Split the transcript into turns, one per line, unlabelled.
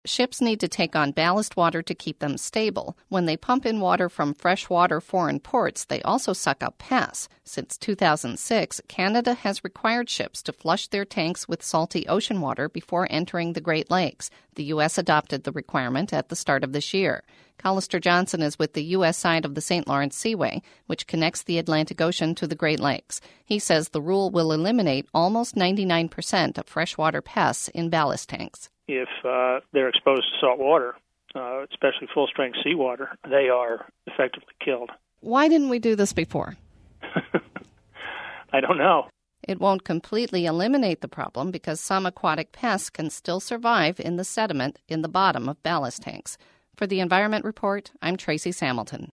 ships need to take on ballast water to keep them stable. When they pump in water from freshwater foreign ports, they also suck up pests. Since 2006, Canada has required ships to flush their tanks with salty ocean water before entering the Great Lakes. The U.S. adopted the requirement at the start of this year. Callister Johnson is with the U.S. side of the St. Lawrence Seaway, which connects the Atlantic Ocean to the Great Lakes. He says the rule will eliminate almost 99% of freshwater pests in ballast tanks.
If they're exposed to salt water, especially full-strength seawater, they are effectively killed.
Why didn't we do this before?
I don't know.
It won't completely eliminate the problem because some aquatic pests can still survive in the sediment in the bottom of ballast tanks. For the Environment Report, I'm Tracy Samilton.